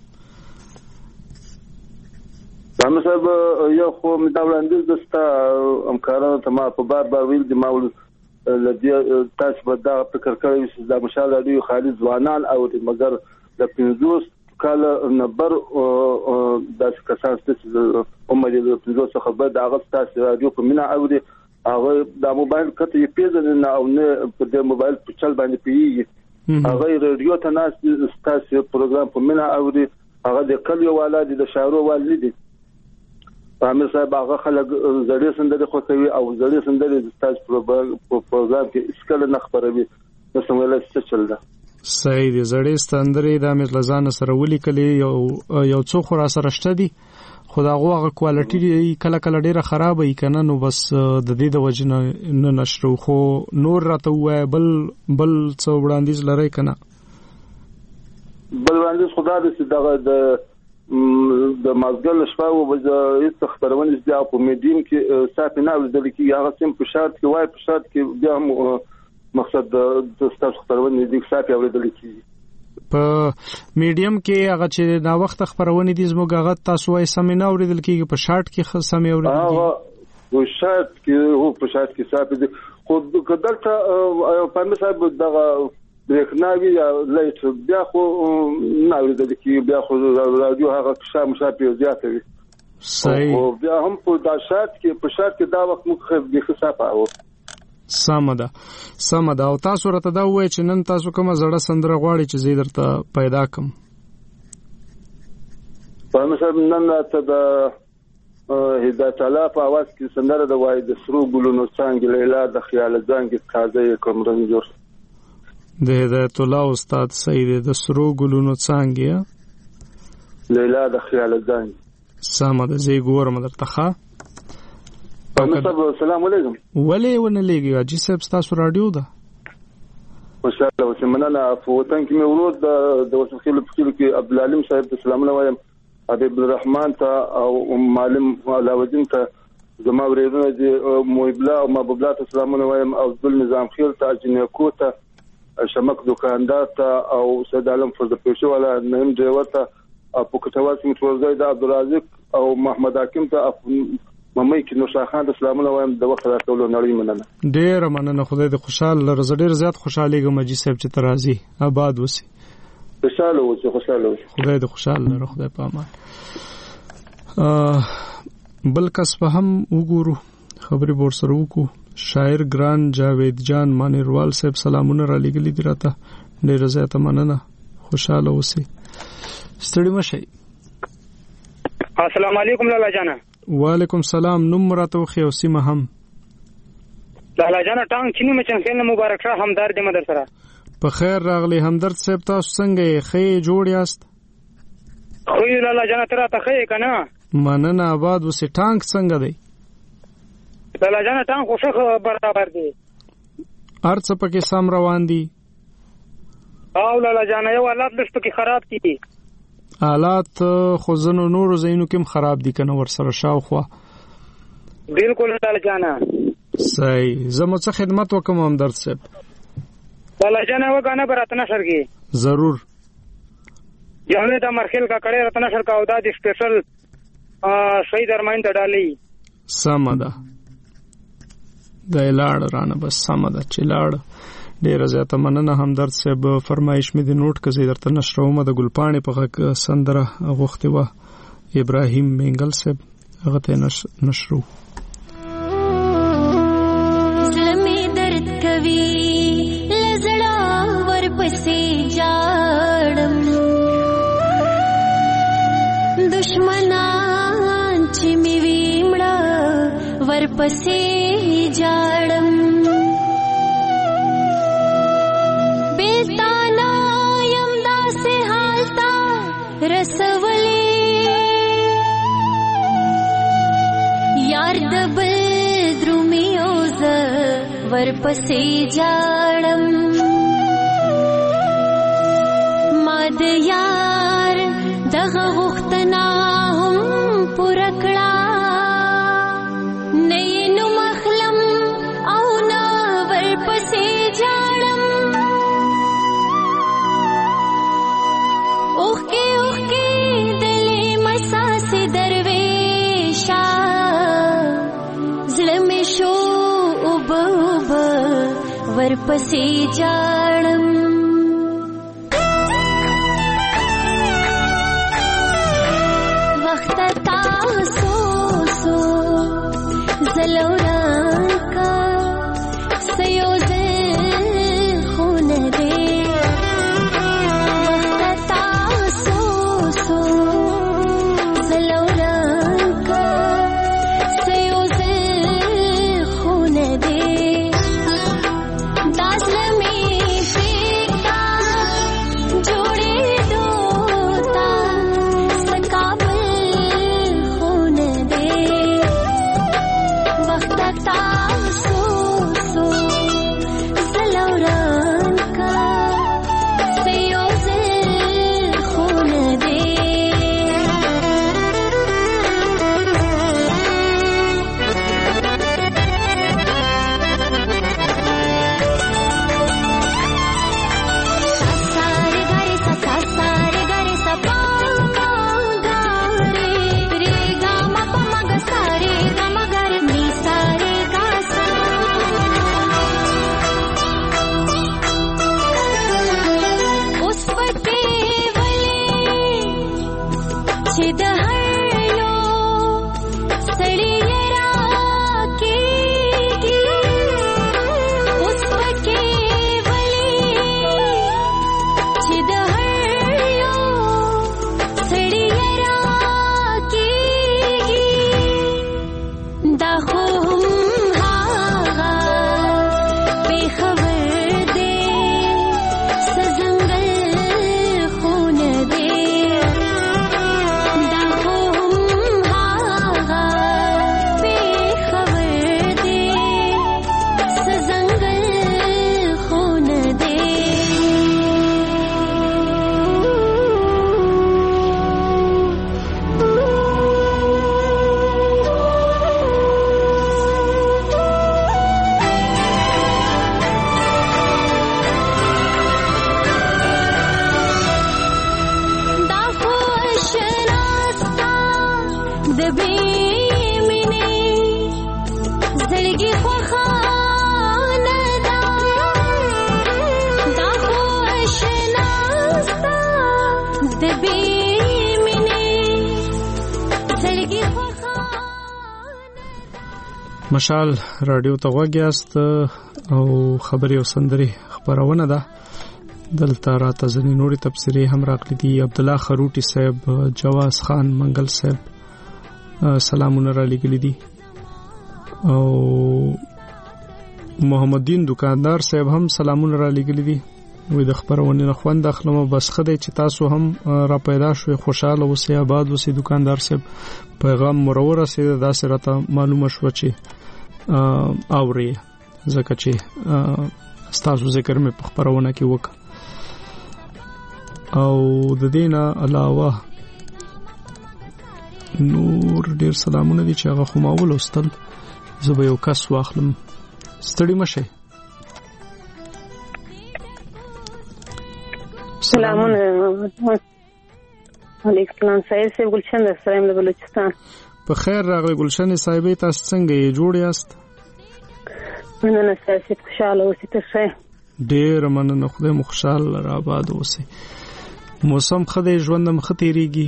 زموږ صاحب یو خو مې دا وړاندیز دستا همکارانو ته ما په بار ویل دي. ما لدی تاسو به دا فکر کوئ چې دا مشال راډیو خالي ځوانان او مګر د 50 کال نبر د کسان چې عمر د 50 څخه بعد هغه تاسو راډیو په مینا اوري هغه د موبایل کته یې پیژنې او نه په د موبایل په چل باندې پیږي. هغه راډیو ته ناس تاسو پروګرام په مینا اوري. هغه د کلیو والد د شهرو والد دي. پامیر صاحب هغه خلک زړې سندري خوښوي او زړې سندري د تاسو پروګرام کې اسکل نه خبروي. نو څنګه څه چل ده؟ صحیح دي. زړې سندري د امیر لزان سره ولیکلې یو څو خورا سره شته دي. خدا هغه کوالټي کله کله ډیره خراب وي کنه. نو بس د دې د وجنه نه نشرو خو نور راته وای بل څو وړاندیز لري کنه. بل وړاندیز خدا دې دغه د مازګل شپه او د خبرونه بیا په میډیم کې صاحب نه ولدل کې هغه سم په شرط کې وای په شرط کې بیا مقصد د تاسو خبرونه دي صاحب ولدل کې په میډیم کې هغه چې دا وخت خبرونه دي زموږ هغه تاسو وای سم نه اوریدل کې په شرط کې سم اوریدل کې په شرط کې هو په شرط کې صاحب دي خو کدلته پاند صاحب دغه برېښناوي یا لایټ بیا خو نه ورته کې بیا خو رادیو هغه مشابه زیاته وي. صحیح. او بیا هم په دا شرط کې دا وخت مخه به حساب او سم ده. او تاسو راته دا وایي چې نن تاسو کومه زړه سندره غواړي چې زه درته پیدا کم؟ په مثلا نن ته د هدایت الله په आवाज کې سندره د وای د سرو ګلونو څنګه لیلا د خیال ځانګي تازه کوم رنجور د هدایت الله استاد سید د سرو ګلونو څنګه لیلا د خیال ځانګي سم ده. زه ګورم درته ښه. السلام علیکم. ولې ونه لګي اجي صاحب تاسو رادیو ده؟ خوشاله اوسئ. مننه. په وطن کې مې ورود د وسخیل په کې عبدالعلیم صاحب ته سلام وایم. حبیب الرحمن ته او معلم علاوالدین ته زما ورېدونه دي. محب الله او محبوب الله ته سلام وایم او عبد النظام خیل ته جنکو ته شمک دکاندار ته او سید عالم فرد پیشو والا نیم ډرایور ته او پکټواس موټرزای د عبدالرزاق او محمد حکیم ته ممای کې نو شاخان د اسلامونه وایم د وخت راټولو نړۍ مننه. ډیر مننه. خدای دې خوشاله لرز. ډیر زیات خوشاله ګم مجید صاحب چې ترازی آباد وسی. خوشاله اوسه. خدای دې خوشاله لره. خدای په امان. بل کس په هم وګورو خبرې بور سره وکړو. شاعر ګران جاوید جان مانیروال صاحب سلامونه را لګلې دي راته. ډیر زیات مننه. خوشاله اوسئ. ستړي مشئ. السلام علیکم لالا جانا. وعلیکم سلام. نوم راته وخی او سیمه هم. لالا جانا ټانګ چینی مچن خیر مبارک شه همدرد مدر سره. په خیر راغلی همدرد صاحب. تاسو څنګه یې؟ ښه جوړ یاست؟ خو لالا جانا تر ته ښه کنه. مننه. آباد وسی. ټانګ څنګه دی؟ لالا جانا ټانګ خو ښه برابر دی. ارڅ پکې سم روان دي؟ او لالا جانا یو حالات لږ پکې خراب دي. حالات خو زنو نورو زینو کې خراب دي کنه ور سره شاوخوا. بالکل لالا جانا. صحیح. زموږ څه خدمت وکم همدرد صاحب؟ لالا جانا وګانه براتنه سرګي. ضرور. یعنی دا مرخل کا کړه راتنه سر کا او دا د سپیشل شهید ارمان ته ډالي. سم ده. د لاړ رانه بس سم ده چې لاړ. ډیر زیاته مننه همدرد صاحب. فرمایش مې د نوٹ کزې درته نشرومه. د ګلپاڼې په غږ سندره غوښتې وه ابراهیم منګل صاحب. هغه ته نشرو. زلمې درد کوي لزړه ورپسې جاړم دشمنان چې مې ویمړه ورپسې جاړم بیلتانا یم داسې حالتا رسولی یار د بل درومي اوز ورپسې جاړم ما د یار دغه غوښتنه هم پوره کړه نه یې نوم اخلم او نه ورپسې جاړم اوښکې اوښکې دلې مساسې درویشه زړه مې شو اوبه اوبه ورپسې جاړم وخت تاسو سو زلوران کا سیوزه خونه دې وخت تاسو سو زلوران کا سیوزه خونه دې داسلمي فکا جوړې دوتا سکابل خونه دې وخت تاسو سو زلوران کا سیوزه خونه دې سارے گارے سا پا گارے رے گا ما پا ما گا سارے گا ما گارے نی سارے گا سا اس پکے ولے چې د هر یو سړي راکېږي اوس پکې ولې چې د هر یو سړي راکېږي دا خو هم هغه بې خبر دی سزنګل خونه دی دا خو هم هغه د بې مینې زړګي خوښانه ده دا خو اشنا ستا د بې مینې زړګي مشال رادیو ته غوږ یاست او خبري او سندري خبرونه ده دلته راته ځنې نوري تفسیري هم راغلي دي. عبد الله خروټي صاحب، جواز خان منګل صاحب سلامونه را لګلي دي او محمد دین دکاندار صاحب هم سلامونه را لګلي دي. وې د خبرونه نه خوند اخلم بس خدای چې تاسو هم را پیدا شوي، خوشاله اوسئ، آباد اوسئ. دکاندار صاحب پیغام مرور رسید، دا سره ته معلومه شو چې اوري زکه چې تاسو ذکر مې په خبرونه کې وک او د دینه علاوه نور ډیر سلامونه دي چې هغه خو ماول واستل. زه به یو کس واخلم، ستړي مشه. سلامونه علیکم السلام. سایه ګلشن در سره یم له بلوچستان. په خیر راغلی ګلشن صاحبې، تاسو څنګه یې؟ جوړ یاست؟ مننه سایه، خوشاله اوسئ. تاسو ډیر مننه، خدای مو خوشاله را آباد اوسئ. موسم خدای ژوند مخ تیریږي؟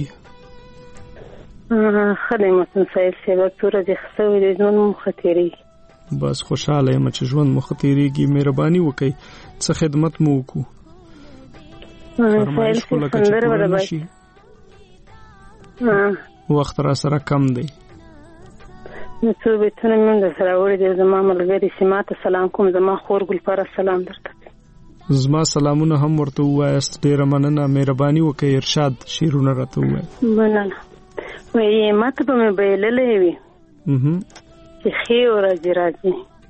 خدای موسم سایه سیبا توره دې خسوي دې ژوند مخ تیریږي. بس خوشاله یم چې ژوند مخ تیریږي. مهرباني وکړئ څه خدمت مو وکړو. فرمایش کوله چې پوره نشي، وخت را سره کم دی. نو څو بیتونه مې در سره وړي دي. زما ملګري سیما ته سلام کوم، زما خور ګلپاره سلام درته. زما سلامونه هم ورته وایاست. ډیره مننه، مهرباني وکړئ. ارشاد شیرونه راته وایي. مننه. وایي ماته به مې بایللې وي چې ښې ورځې راځي،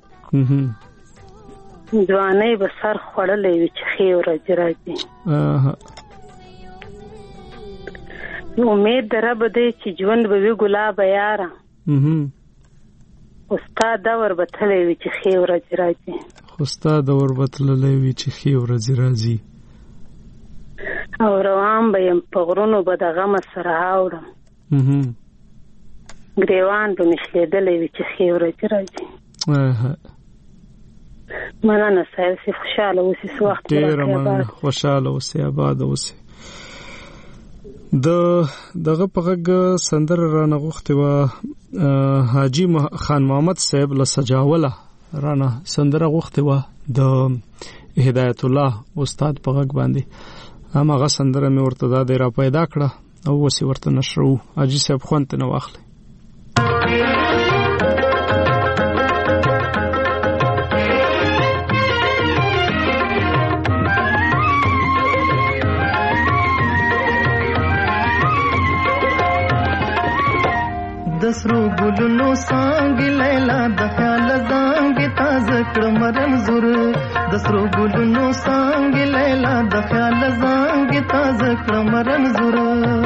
ځوانۍ به سر خوړلې وي چې ښې ورځې راځي. امید د رب دی چې ژوند به وي ګلابه یاره، خو ستا دور به تللی وي چې ښې ورځې راځي. خو ستا دور به تللی وي چې ښې ورځې راځي. او روان به یم په غرونو به د غمه سره اوړم، ګریوان به مې شلېدلی وي چې ښې ورځې راځي. مننه سایل سی، خوشاله اوسئ. څه وخت ډېره مننه، خوشاله اوسئ، آباد اوسئ. دغه په غږ سندره رانه غوښتې وه حاجي خان محمد صاحب له سجاوله رانه سندره غوښتې وه د هدایت الله استاد په غږ باندې. هماغه سندره مې ورته دا دی را پیدا کړه او اوس یې ورته نشرو. حاجي صاحب خوند ته نه واخلئ. دسرو ګلونو څانګې لیلا د خیال زانګې تازه کړه مرنځور. دسرو ګلونو څانګې لیلا د خیال زانګې تازه کړه مرنځور.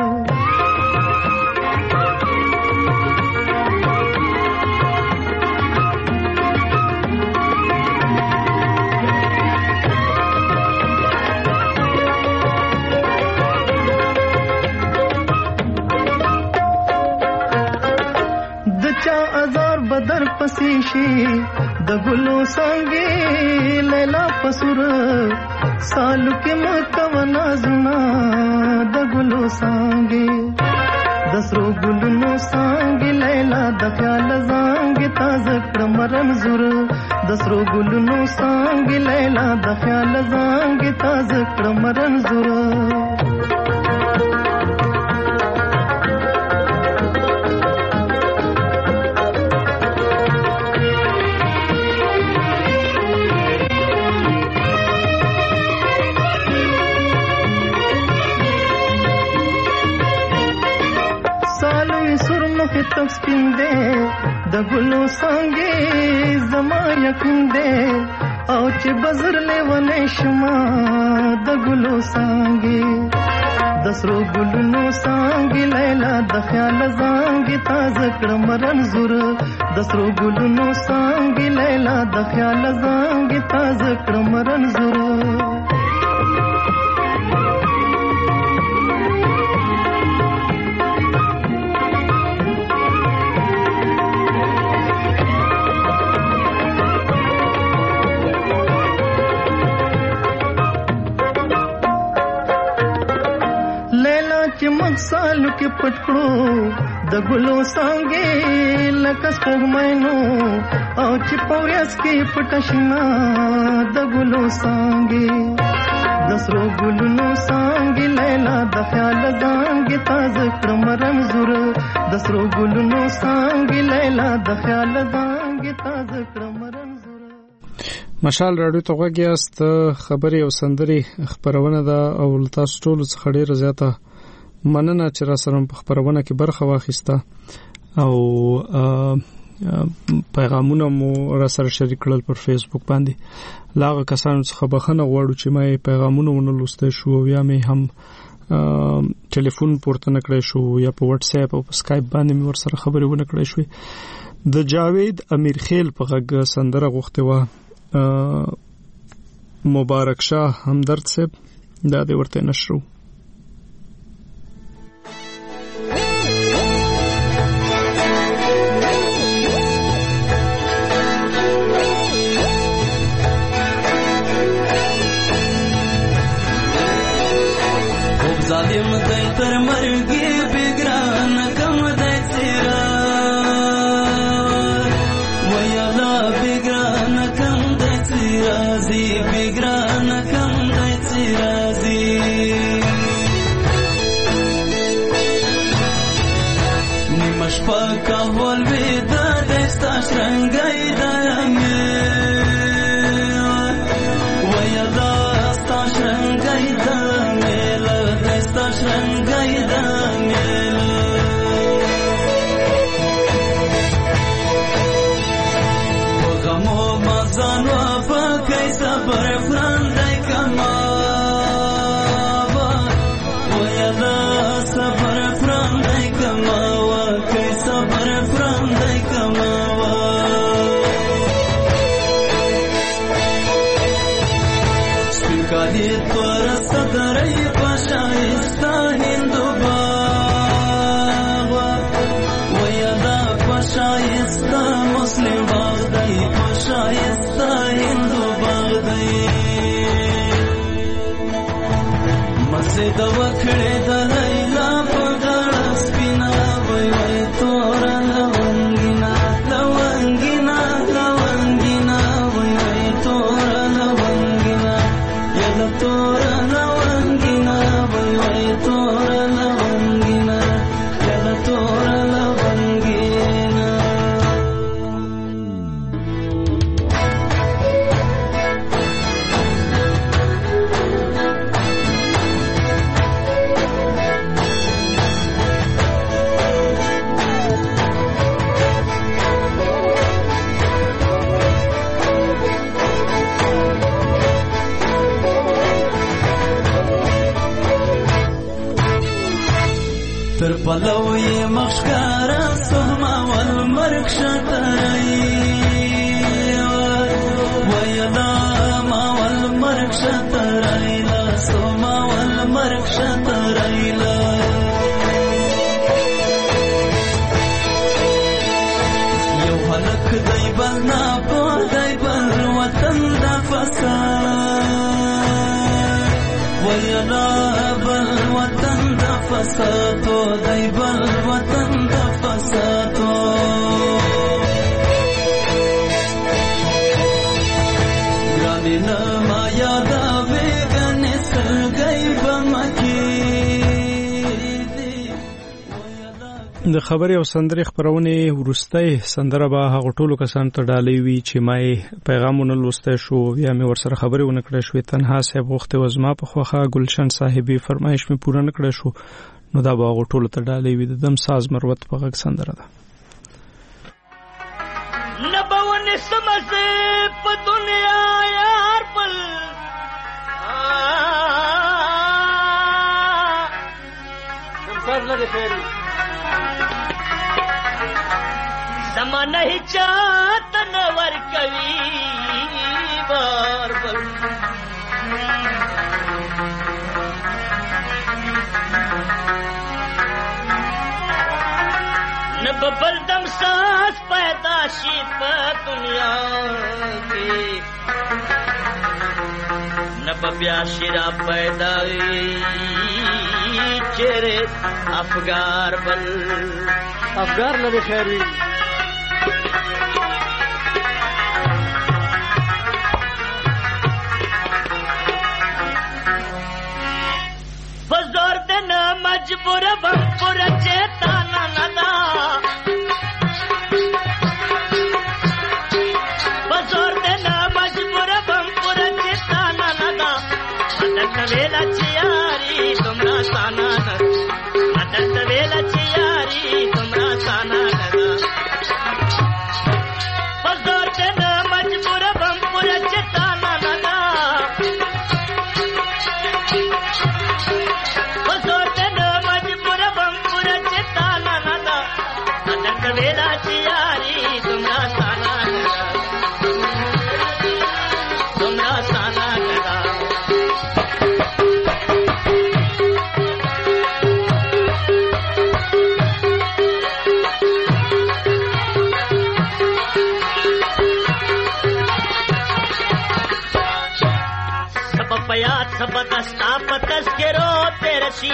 بدر پسې شي د ګلو څنګه لیلا پسور سالو کې مکونا زنا د ګلو څنګه دسرو ګلونو څنګه لیلا د خیال زنګ تازه کړ مرنځور. دسرو ګلونو څنګه لیلا د خیال زنګ تازه کړ مرنځور. تک سپین دے د ګلو څنګه زما یقین دے او چې بزر لیونه شما د ګلو څنګه دسرو ګلونو څنګه لیلا د خیال زنګ تازه کړ مرنځور. دسرو ګلونو څنګه لیلا د خیال زنګ تازه کړ مرنځور. سالو کې پټکړو د ګلو څنګه لکه سپوږمینو او چې پوریاس کې پټشنا د ګلو څنګه د سرو ګلونو څنګه لیلا د خیال زنګ تازه کړم رمزور د سرو ګلونو څنګه لیلا د خیال زنګ تازه کړم رمزور. مشال راډیو ته غوږیاست. خبري او سندري خبرونه ده او تاسو ټول څخه ډیره زیاته مننه چې را سره په خبرونه کې برخه واخیسته او پیغامونه مو را سره شریک کړل پر فیسبوک باندې. لاغه کسانو څخه بخښنه غواړو چې ما پیغامونه ونه لوسته شو یا مې هم ټلیفون پورته نکړې شو یا په واتس اپ او په سکایپ باندې مې ور سره خبرې ونه کړې شوې. د جاوید امیر خیل په غږ سندره غوښته و مبارک شاه همدرد صاحب دا دې ورته نشرو. ظالم دای تر مرګي بګران کم دای سیرا ویلا بګران کم دای سیرا زی بګران کم دای سیرا زی نیمش پاکا ول ودا دستا شرنګای دایمه ویلا ستا شرنګای دایمه شرنګای د مل وغمو مزان و پکې صبر فرندای کما ویلا صبر فرندای کما وکې صبر فرندای کما سپکالی پر صدرای پشایستا هندو باغ ویدا پشایستا مسلم باغ دی پشایستا هندو باغ دی مسجد وکړه د لیلا په غاړه سپینا وای وای تور لونګینا لونګینا لونګینا وای وای تور لونګینا یلا تور لونګینا وای وای تور لونګینا یلا تور لونګینا. تر پلوی مخکارا سهما والمرک شترای ویلا ما والمرک شترای لا سهما والمرک شترای لا یو هلک دی بلنا په دی بل وطن د فساد ویلا بل وطن د فسادو دی بل وطن د فسادو ګرانی نما یادا ویګن سلګي بمکی. د خبري او سندري خبرونه ورسته سندره به هغه ټولو کسان ته ډالې وی چې مای پیغامونه لوسته شو یا مې ورسره خبري ونه کړې شو. تنها صاحب وخت وزما په خوخه گلشن صاحبي فرمایش مې پوره نه کړې شو نو دا به هغه ټولو ته ډالې وی. د دم ساز مروت په غږ سندره ده. نبون سمسه په دنیا یار پل سر لري فری زمانه هی چاته نور کوي بار بار نببل دم ساس پیدا شي په دنیا کې نببیا شرا پیدا چیرې افګار بل افګار لري خیر وي بزور دن مجبور بمپور چیتانا ندا بزور دن مجبور بمپور چیتانا ندا مدد ویلا چیاری تمرا سانا ندا مدد ویلا چیاری تمرا سانا ندا بزور دن مجبور بمپور چیتانا ندا वेला चियारी तुमरा साना लगा सब पयात सब दस्ता पतस के रोते रशी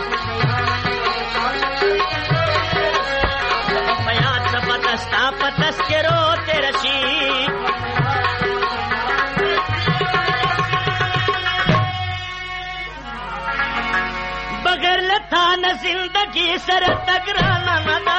पतस्ता पतस के रोते रशी बगैर लथा न जिंदगी सर तगराना नदा